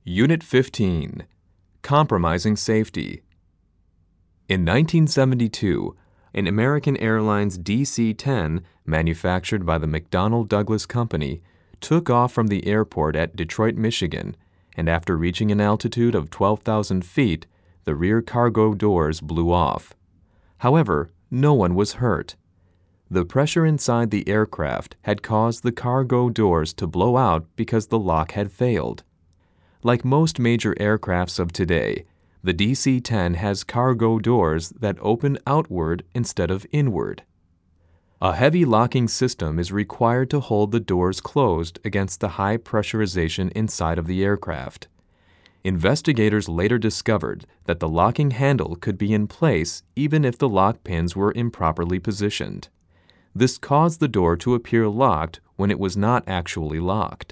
Unit 15. Compromising Safety. In 1972, an American Airlines DC-10, manufactured by the McDonnell Douglas Company, took off from the airport at Detroit, Michigan, and after reaching an altitude of 12,000 feet, the rear cargo doors blew off. However, no one was hurt. The pressure inside the aircraft had caused the cargo doors to blow out because the lock had failed. Like most major aircrafts of today, the DC-10 has cargo doors that open outward instead of inward. A heavy locking system is required to hold the doors closed against the high pressurization inside of the aircraft. Investigators later discovered that the locking handle could be in place even if the lock pins were improperly positioned. This caused the door to appear locked when it was not actually locked.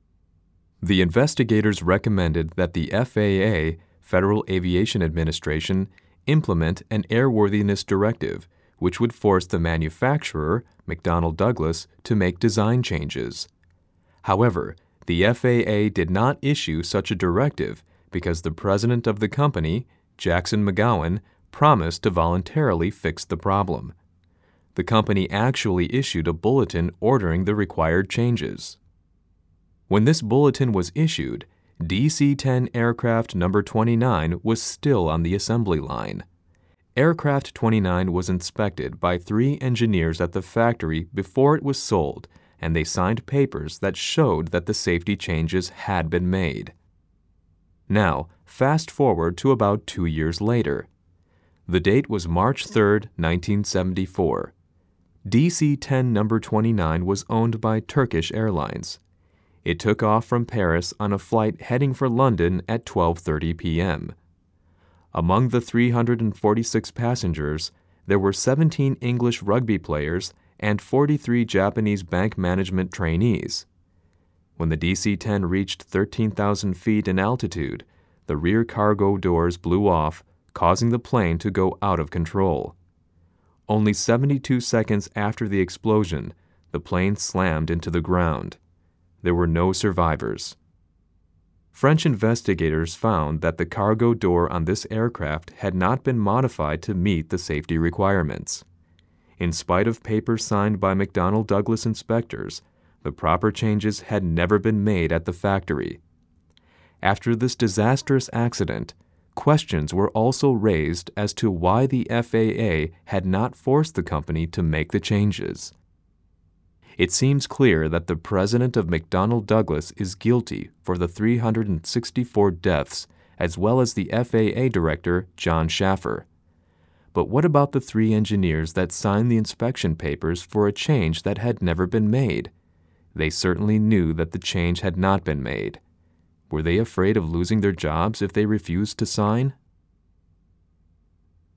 The investigators recommended that the FAA, Federal Aviation Administration, implement an airworthiness directive, which would force the manufacturer, McDonnell Douglas, to make design changes. However, the FAA did not issue such a directive because the president of the company, Jackson McGowan, promised to voluntarily fix the problem. The company actually issued a bulletin ordering the required changes. When this bulletin was issued, DC-10 aircraft number 29 was still on the assembly line. Aircraft 29 was inspected by 3 engineers at the factory before it was sold, and they signed papers that showed that the safety changes had been made. Now, fast forward to about 2 years later. The date was March 3, 1974. DC-10 number 29 was owned by Turkish Airlines. It took off from Paris on a flight heading for London at 12:30 p.m. Among the 346 passengers, there were 17 English rugby players and 43 Japanese bank management trainees. When the DC-10 reached 13,000 feet in altitude, the rear cargo doors blew off, causing the plane to go out of control. Only 72 seconds after the explosion, the plane slammed into the ground. There were no survivors. French investigators found that the cargo door on this aircraft had not been modified to meet the safety requirements. In spite of papers signed by McDonnell Douglas inspectors, the proper changes had never been made at the factory. After this disastrous accident, questions were also raised as to why the FAA had not forced the company to make the changes. It seems clear that the president of McDonnell Douglas is guilty for the 364 deaths, as well as the FAA director, John Schaffer. But what about the 3 engineers that signed the inspection papers for a change that had never been made? They certainly knew that the change had not been made. Were they afraid of losing their jobs if they refused to sign?